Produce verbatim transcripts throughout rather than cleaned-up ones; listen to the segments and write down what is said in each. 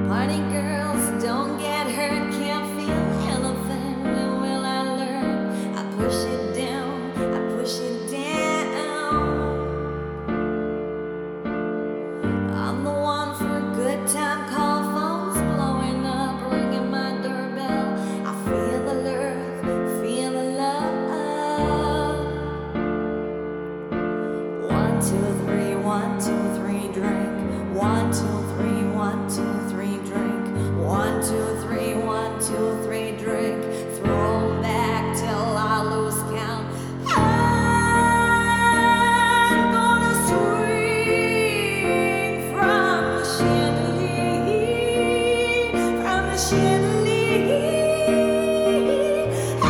Party girls, don't get hurt, can't feel anything. When will I learn? I push it down, I push it down. I'm the one for a good time, call phones blowing up, ringing my doorbell. I feel the love, feel the love. One, two, three, one, two, three, drink. One, two, three, one, two, three, drink. One, two, three, one, two, three, drink. Throw 'em back till I lose count. I'm gonna swing from the chandelier, from the chandelier.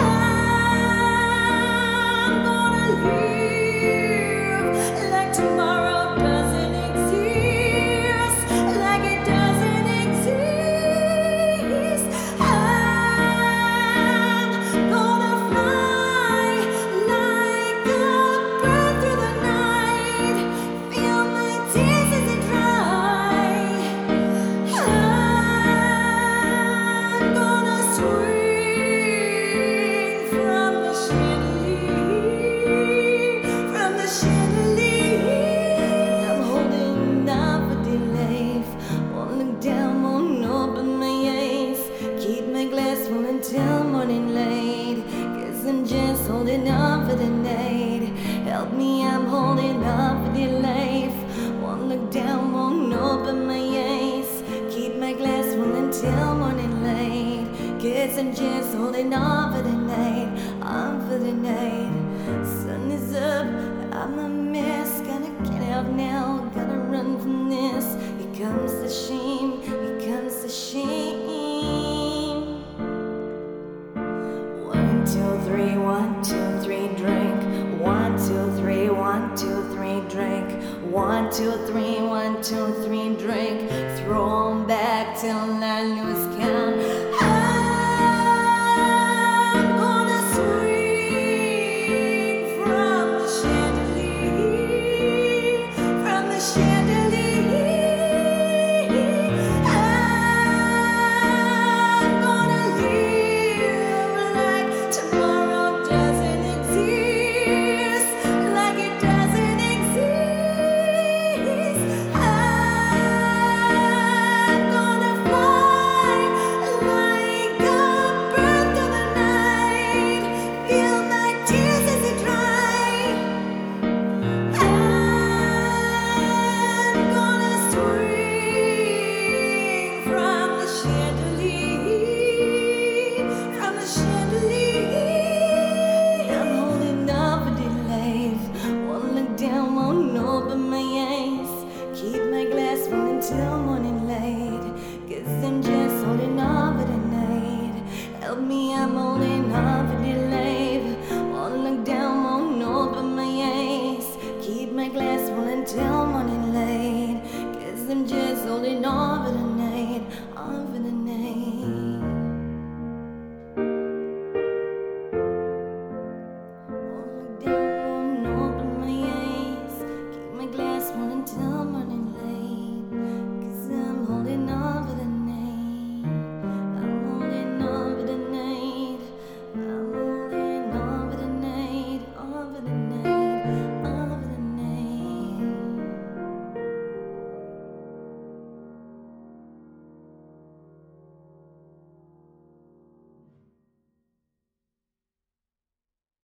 I'm gonna live like tomorrow doesn't exist, like it doesn't exist. I'm gonna fly like a bird through the night, feel my tears as they dry. I'm gonna swing from the chandelier, from the chandelier. I'm holding out for delay, won't look down, won't open my eyes. Keep my glass full until morning light, 'cause I'm just holding on for the night. Help me, I'm holding on for dear life. Won't look down, won't open my eyes. Keep my glass full until morning light, 'cause I'm just holding on for the night, on for the night. Sun is up, I'm a mess, gotta get out now, gotta run from this. Here comes the shame, here comes the shame. One, two, three, one, two, three, drink. One, two, three, one, two, three, drink. One, two, three, one, two, three, drink. Throw 'em back till I lose count. I'm gonna swing from the chandelier, from the chandelier. I'm gonna live like tomorrow doesn't exist, like it doesn't exist. I'm gonna fly like a bird through the night, feel my tears as they dry. I'm gonna swing from the chandelier, from the chandelier. I'm holding up for dear life, won't look down, won't open my eyes. Keep my glass full until morning light, 'cause I'm just holding on for the night. Help me, I'm holding on for dear life. Won't look down, won't open my eyes. Keep my glass full until morning light, 'cause I'm just holding on for the night, on for the night.